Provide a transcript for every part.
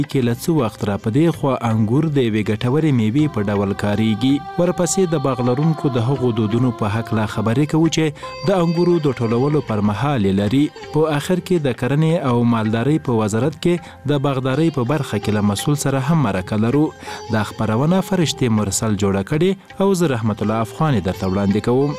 کې له څه وخت را په دې خوا انګور د یوې ګټورې میوې په ډول کاریږي. ورپسې د باغ لرونکو د هغو دودونو په هکله خبرې کوو چې د انګورو د ټولولو پر مهال لري. په آخر کې د کرنې او مالدارۍ په وزارت کې د باغدارۍ په برخه کې له مسؤل سره هم مرکه لرو. دا خبرونه فرشتې مرسل جوړه کړې او زه رحمت الله افغاني درته وړاندې کوم.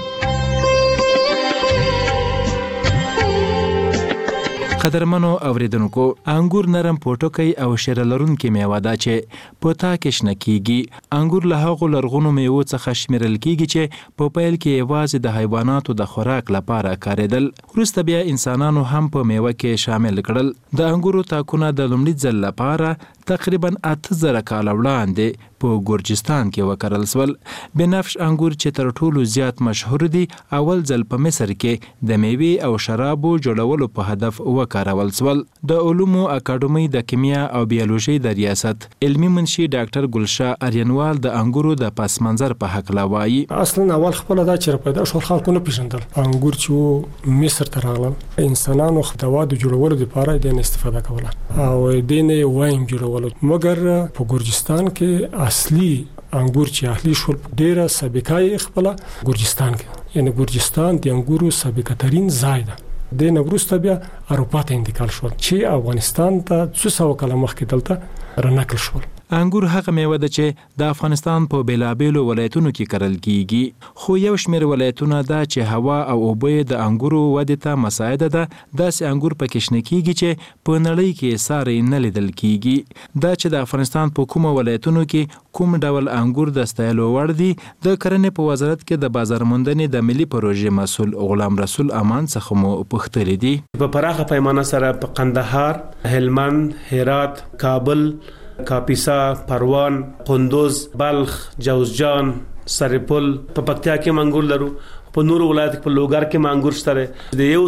قدرمنو اوریدونکو، انګور نرم پوټکی او شیره لرونکې میوه ده چې په تا کې شنه کیږي. انګور له هغو لرغونو میوو څخه شمیرل کیږي چې په پیل کې یوازې د حیواناتو د خوراک لپاره کارېدل. وروسته بیا انسانانو هم په میوه کې شامل کړل. د انګورو تاکونه د لومړي ځل لپاره تقریبا 8000 کاله وړاندې په ګورجستان کې وکرل سول. بنفش انګور چې تر ټولو زیات مشهور دي، اول ځل په مصر کې د میوې او شرابو جوړولو په هدف وکارول سول. د علومو اکاډمۍ د کیمیا او بیولوژي د ریاست علمي منشي ډاکټر ګلشاه اریانوال د انګورو د پس منظر په حق لا وایي. اصلا اول خپل دا چې پیدا شو خلکو نه پیژندل انګور چې مصر ته راغلل، انسانانو دوا د جوړولو لپاره د استفاده کوله او دینه واین جوړول. مګر په ګورجستان کې اصلي انګور چې اهلي شول ډیره سابقه خپل ګورجستان کې، یعنی ګورجستان د انګورو سابقه ترين ځای ده. د نوروسته بیا اروپا ته انتقال شول چې افغانستان ته 200 کاله مخکې دلته رانقل شول. انګور هغه میوه ده چې د افغانستان په بیلابیلو ولایتونو کې کرل کیږي، خو یو شمېر ولایتونه ده چې هوا او اوبه د انګورو ودې ته مساعده ده. داسې انګور پکې شنه کیږي چې په نړۍ کې ساري نه لیدل کیږي. دا چې د افغانستان په کومو ولایتونو کې کوم ډول انګور د ستایلو وړ دي، د کرنې په وزارت کې د بازار موندنې د ملي پروژې مسؤل غلام رسول امان څخه مو پوښتلي دي. په پراخه پیمانه سره په قندهار، هلمند، هرات، کابل، کاپیسا، پروان، قندوز، بلخ، جوزجان، سرپل، په پکتیا کې انګور لرو. په نورو ولایت په لوګر کې انګور شته. د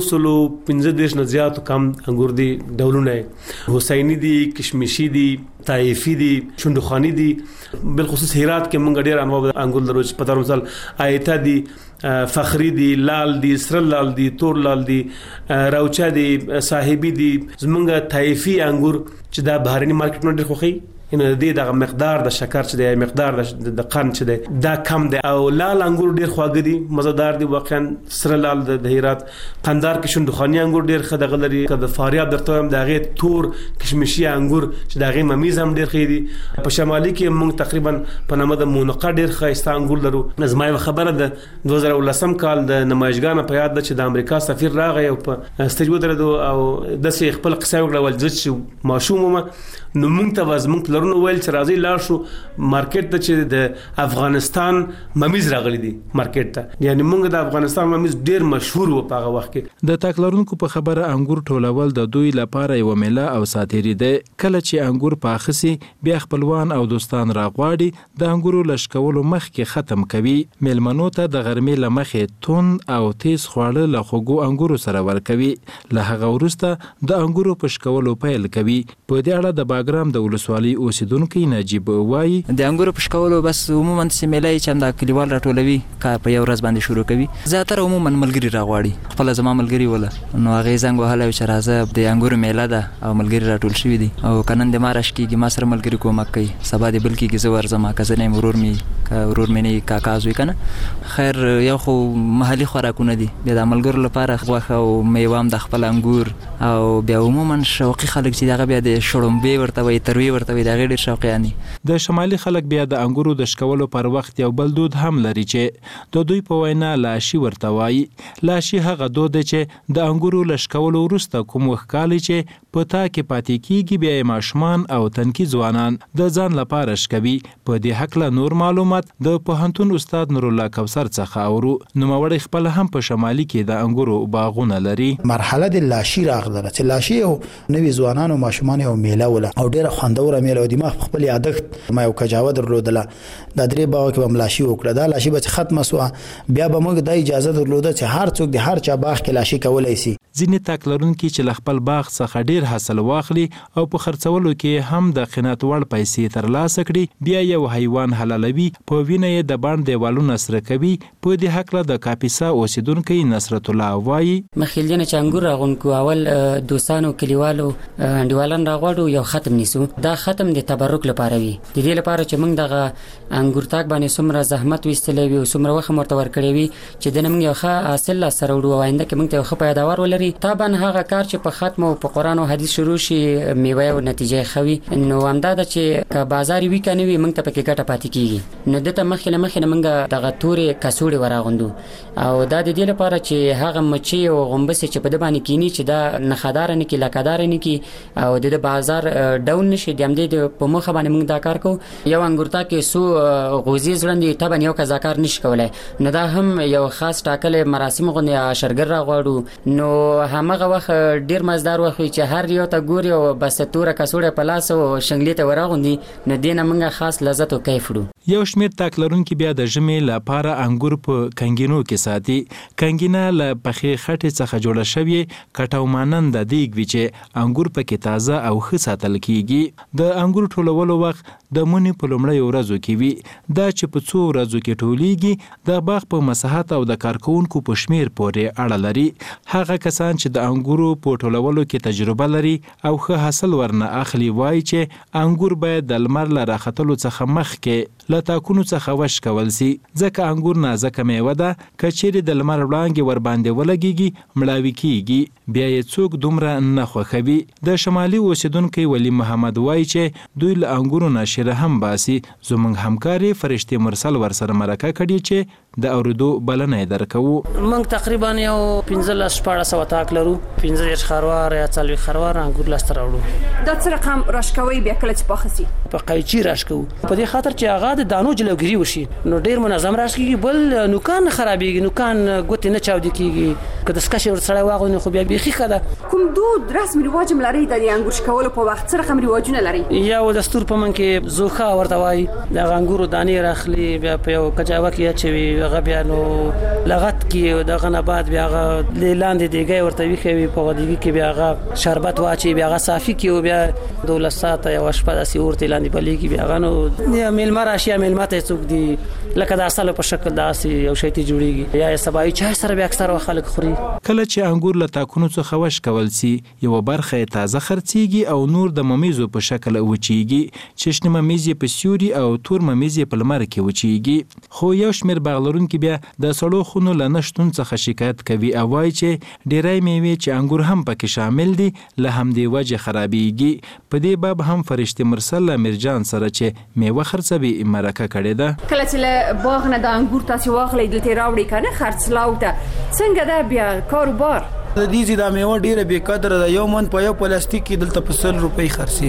115 نه زیات کم انګور دي ډولونه، حسینی دي، کشمشی دي، طائفی دي، شندخانی دي. بالخصوص هرات کې مونږ ډیر انواع انګور لرو چې په تر مثال آیتا دي، فخری دي، لال دي، سر لال دي، تور لال دي، راوچا دي، صاحبي دي. زمونږ طائفی انګور چې دا بهرني مارکیټ نه ډیر خوخي، ان د مقدار د شکر چې د مقدار د قند چې دا کم دی. او لال انګور ډیر خواږه دي، مزدار دي. واقعا سره لال د هرات قندار کې شندخانی انګور ډیر خدغه لري. د فاریاب درته هم دغه تور کشمشي انګور چې دغه ممیز هم ډیر خېدي. په شمالي کې موږ تقریبا په نامه د مونقه ډیر خایسته انګور لرو. زما خبره ده 2010 کال د نمایشګانو په یاد ده چې د امریکا سفیر راغی او په استجواب درلود او د سې خپل قصه وکړه چې ماشومه نو موږ ته وزمنګ لرونو ویل چې راځي لاړ شو مارکیټ ته چې د افغانستان ممیز راغلي دي مارکیټ ته. یعنی موږ د افغانستان ممیز ډیر مشهور و په هغه وخت کې. د تاکلرونکو په خبره انګور ټولول د دوی لپاره یو میله او ساتيري ده. کله چې انګور پاخسي بیا خپلوان او دوستان راغواړي د انګورو لشکولو مخکې ختم کوي. میلمنو ته د غرمې لمخې تون او تیز خواړه له خوږو انګورو سره ورکوي. له هغه وروسته د انګورو پشکولو پیل کوي. په دې اړه د باګرام د ولسوالۍ اوسیدونکو نجیب وایي د انګورو پشکولو بس عموما سیملای چې د کلیوال راټولوي کا په یو ورځ باندې شروع کوي. زیاتره عموما ملګری راغواړي. خپل زما ملګری ولا نو هغه زنګ وهله چې راځه د انګورو میله ده او ملګری راټول شوی دي او کنن د مارش کېږي ما سره ملګری کومک کوي. سبا د بل کېږي زور زما کزنې ورور می نه کاکازوي کنه. خیر یو خو محلي خوراکونه دي د ملګرو لپاره غوښه او میوه د خپل انګور او بیا عموما شوقي خلک چې دغه بیا د شړومبې ورته وي تروي ورته وي دغه ډیر شوقیانی. د شمالي خلک بیا د انګورو د شکولو پر وخت یو بل دود هم لري چې د دوی په وینا لاشي ورته وایي. لاشي هغه دود چې د انګورو لشکولو وروسته کوم وخکالي چې په تا کې پاتې کیږي بیا ماشومان او تنکي ځوانان د ځان لپاره شکوي. په دې حق له نور معلومات د پوهنتون استاد نور الله کوثر څخه اورو. نو موري خپل هم په شمالي کې د انګورو باغونه لري. مرحله د لاشي راغله چې لاشي او نوي ځوانان او ماشومان او میله ولا او ډیره خوندوره میله او دماغ خپل عادت ما یو کجاوه درلودله د درې باغ کې ملاشي وکړه. دا لاشي به ختمه سو بیا به موږ د اجازه درلوده چې هر څوک د هر چا باغ کې لاشي کولای شي. ځینې تاکلرونکي چې له خپل باغ څخه ډیر حاصل واخلي او په خرڅولو کې هم د قناعت وړ پیسې ترلاسه کړي بیا یو حیوان حلالوي په وینه یې د باندې دیوالونه سره کوي. په دې هکله د کاپیسا اوسیدونکي نصرت الله وایي مخیلین چې انګور راغونکو اول دوستانو کلیوالو انډیوالان راغوړو یو ختم نیسو. دا ختم د تبرک لپاره وي د دې لپاره چې موږ دغه انګور تاک باندې څومره زحمت وستلې وي او څومره وخت مرته ورکړې وي چې د موږ یو ښه حاصل لا سره وړو آینده کې موږ ته ښه پیداوار ولري. طبعا هغه کار چې په ختم او په قران او حدیث شروع شي میوه او نتیجه خوي نو همدا د چې ک بازار وی کني وي موږ ته پکې ګټه پاتې کیږي. نو دته مخکله موږ دغه تورې کسوړې وراغوندو او دا د دې لپاره چې هغه مچي او غومبس چې په د باندې کینی چې دا نخدار نه کی لکدار نه کی او د بازار ډاون نشي د همدې په مخه باندې موږ دا کار کو. یو انګورتا کې سو غوزي زړندې طبعا یو کزاکار نشي کولای نو دا هم یو خاص ټاکل مراسم غونډه شرګر راغواړو نو همغه وخت ډیر مزدار وخت چې هر یو ته ګوري او بس توره کسوړه په لاس او شنګلی ته وراغوندي نو دینه موږ خاص لذت او کیف وړو. یو شمیر تاکلرونکي بیا د ژمي لپاره انګور په کنګینو کې ساتي. کنګینه له پخې خټې څخه جوړه شوی کټاو مانند د دیګ چې انګور پکې تازه او ښه ساتل کیږي. د انګور ټولولو وخت د مونې په لومړۍ ورځو کې وي دا چې په څو ورځو کې ټولیږي د باغ په مساحت او د کارکونکو په شمیر پورې اړه لري. هغه کسان چې د انګورو په ټولولو کې تجربه لري او ښه حاصل ورنه اخلي وایي چې انګور باید د لمر له راختلو څخه مخکې له تاکونو څخه وش کول سي ځکه انګور نازکه میوه ده که چیرې د لمر وړانګې ور باندې ولګیږي مړاوي کیږي بیا یې څوک دومره نه خوښوي. د شمالي اوسیدونکي ولی محمد وایي چې دوی له انګورو نه شیره هم باسي. زموږ همکاري فرشتي مرسل ورسره مرکه کړي چې د اوریدو بلنه درکوو. موږ تقریبا یو 15-14 تاک لرو 15 خروار یا 40 خروار انګور لاسته راوړو. دا څه رقم راشکوي بیا کله چې پاخسي په قیچی راشکو په دې خاطر چې هغه د دانو جلوګری وشي نو ډیر منظم راشکیږي بل نوکان خرابېږي نوکان ګوتې نه چاودي کیږي که د سکشه ورسره واغونې خو بیا بیخي خده. کوم دود رسمي رواج لري د انګور شکولو په وخت څه رقم رواجونه لري؟ یو دستور په من کې زوخه ورته وای د انګورو دانې راخلي بیا په یو کجاوه کې اچوي هغه بیا نو لغت کې دغه نه بعد بیا هغه لاندې دیګي ورته ویخوي په دیګي کې بیا هغه شربت واچي بیا هغه صافي کې بیا 12 ساعت یا شپه داسې ورته لاندې بلې کې بیا هغه نو میلمه راشي میلمه ته څوک دی لکه د اصل په شکل داسې یو شی ته جوړیږي یا سبای چای سره بیا اکثر خلک خوري. کله چې انګور له تاکونو څخه وش کول سي یو برخه تازه خرڅيږي او نور د ممیزو په شکل وچیږي. چشنه ممیز په سیوري او تور ممیز په لمر کې وچیږي. خو یو شمیر باغلرونکي بیا د سړو خونو له نشټون څخه شکایت کوي او وایي چې ډیرای میوه چې انګور هم پکې شامل دي له همدې وجه خرابېږي. په دې باب هم فرشتي مرسل مرجان سره چې میوه خرڅوي مرکه کړې ده. کله چې باغ نه د انګور تاسو واخلې دلته راوړي کنه خرڅلاو ته څنګه دا بیا کاروبار د دې دا میوه ډیره به قدر ده. یو من په یو پلاستیک کې دلته په 100 روپۍ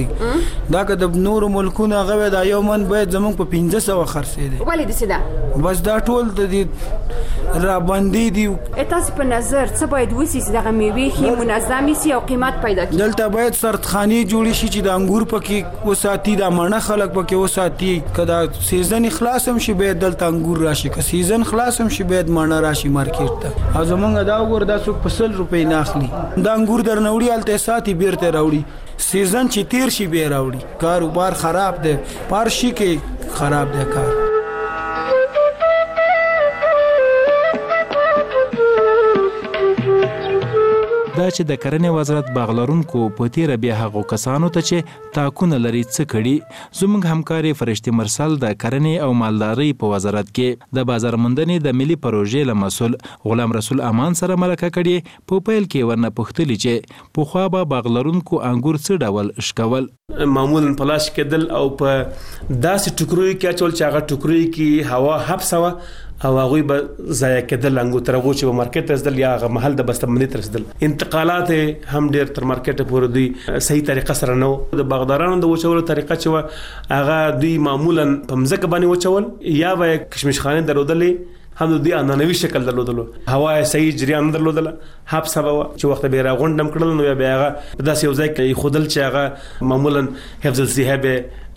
خرڅي دا که د نور ملکونو غوې دا یو من باید زمونږ په 1500 خرڅي دي. ولې دې سده بس دا ټول د دې را باندې دي. تاسو په نظر څه باید وسی چې دغه میوه هي منظمي سي او قیمت پیدا کړي؟ دلته باید سرتخاني جوړ شي چې د انګور پکې وساتي د مڼه خلک پکې وساتي کدا سیزن خلاص هم شي باید دلته انګور راشي که سیزن خلاص هم شي باید مڼه راشي مارکیټ ته. او زمونږ دا وګور دا څوک په 100 روپۍ نه اخلي دا انګور درنوړي الته ساتي بیرته راوړي سیزن چې تیر شي به راوړي. کاروبار خراب دی پارشي کې خراب دی کار. دا چې د کرنې وزارت باغلرونکو په تیره بیا هغو کسانو ته چې تاکونه لري څه کړي. زموږ همکاري فرشتي مرسل د کرنې او مالدارۍ په وزارت کې د بازار موندنې د ملي پروژې له مسؤل غلام رسول امان سره مرکه کړي. په پیل کې ورنه پوښتلي چې پخوا به باغلرونکو انګور څه ډول شکول. معمولا پلاش کېدل او په داسې ټوکروي کې اچول چې هغه ټوکروي کې هوا حبسه او هغه به ضایع کېدل انګور تر هغه چې مارکیټ رسیدل یا هغه محل د بستمنۍ تر رسیدل. انتقالات هم ډېر تر مارکیټ پورې دوی صحیح طریقه سره نو د باغدارانو د وچولو طریقه چې هغه دوی معمولا په مځکه باندې وچول یا به کشمش خانه درودلې هم دوی انانوي شکل درلودلو هوا صحیح جریان درلودل حب سبب چې وخت به راغونډم کړل نو بیا هغه داسې یو ځای کې خودل چې هغه معمولا حفظ الصحه به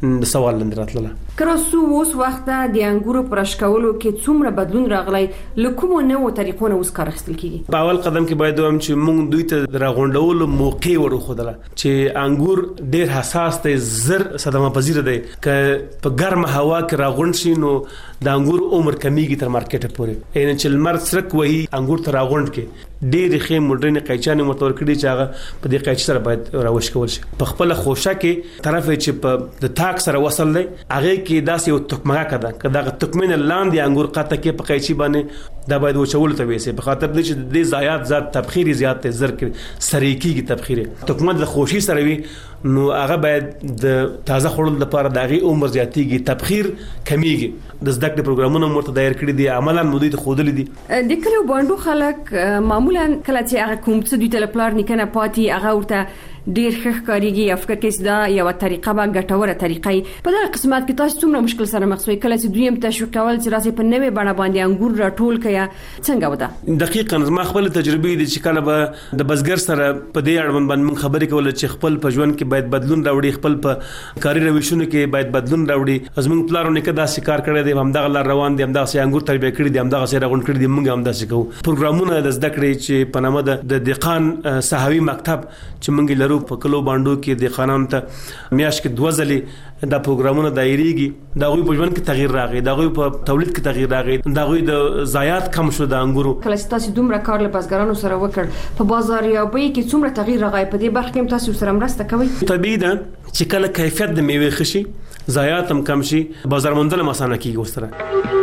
سوال لاندې راتلله. کراسو اوس وخت د انګورو پرش کولو کې څومره بدلون راغلی لکه نوو طریقو نه اوس کار اخیستل کیږي؟ په اول قدم کې باید هم چې موږ دوی ته راغونډولو موقع ورخودله چې انګور ډیر حساس دی، زر صدمه پذیر دی، که په ګرمه هوا کې راغونډ شي نو د انګور عمر کمیږي تر مارکیټ پورې. یعنی چې لمر سرک وهي انګور ته راغونډ کې ډېر ښه موډرن قیچانې متور کړي چې هغه په دې قیچ سره باید راوش کول شي. په خپل خوشه کې طرف چې په د تاک سره وصل دی هغه کې داسې یو تکمه کده که دا تکمن لاندې انګور قطه کې په قیچي باندې دا باید وچول ته ویسي په خاطر دې چې د زیات ذات تبخیری زیات ته زر کې سریکیږي تبخیری تکمه د خوشي سره وي نو هغه باید د تازه خورل لپاره د هغه عمر زیاتیږي، تبخیر کمیږي. د زده کړې پروګرامونه مرته دایر کړی دي، عملاً مودي ته خودلې دي. د کلیو باندې خلک معمولا کله چې هغه کوم څه دوی ته پلار نکنه پاتې هغه ورته ډیر ښه کاریږي یا فکر کې دا یو طریقه به ګټوره طریقې په دغه قسمت کې تاسو څومره مشکل سره مخ شوي کله چې دوی هم تشویق کول چې راځي په نوې بڼه باندې انګور راټول کړي څنګه ودا؟ دقیقاً زما خپل تجربه دي چې کله به د بزګر سره په دې اړه باندې خبرې کول چې خپل په ژوند کې باید بدلون راوړي، خپل په کاري روشونو کې باید بدلون راوړي. زموږ پلارونه کې دا کار کړی دی، همدغه لار روان دي، همدغه انګور تربیه کړی دي، همدغه سره غونډ کړی دي، موږ هم داسې کوو. پروګرامونه د زده کړې چې په نامه د دقان صحوي مکتب چې موږ لرو په کلو باندې کې د قانون ته میاش کې 2 ځلې دا پروګرامونه دایریږي. دا غوي په ژوند کې تغییر راغی، دا غوي په تولید کې تغییر راغی، دا غوي د ضایعات کم شو د انګورو. کله چې تاسو دومره کار له بازارانو سره وکړ په بازاریابۍ کې څومره تغییر راغی په دې برخه کې تاسو سره مرسته کوي؟ طبیعي ده چې کله کیفیت د میوه خشي ضایعات هم کم شي، بازار موندل هم اسانه کیږي. وسره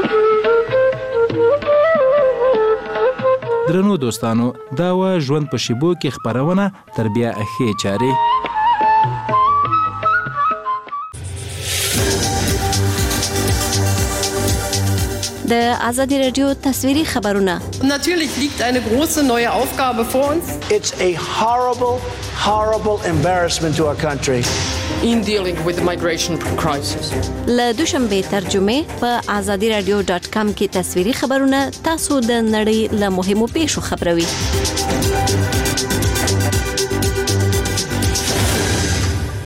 درنو دوستانو دا و ژوند په شیبو کې خبرونه تربیه اخی چاري. د آزادی رادیو تصویری خبرونه. Natürlich liegt eine große neue Aufgabe vor uns. It's a horrible embarrassment to our country. In dealing with the migration crisis. له دوشنبه ترجمه په azadiradio.com کې تصویری خبرونه تاسو د نړۍ له مهمو پیښو خبروي.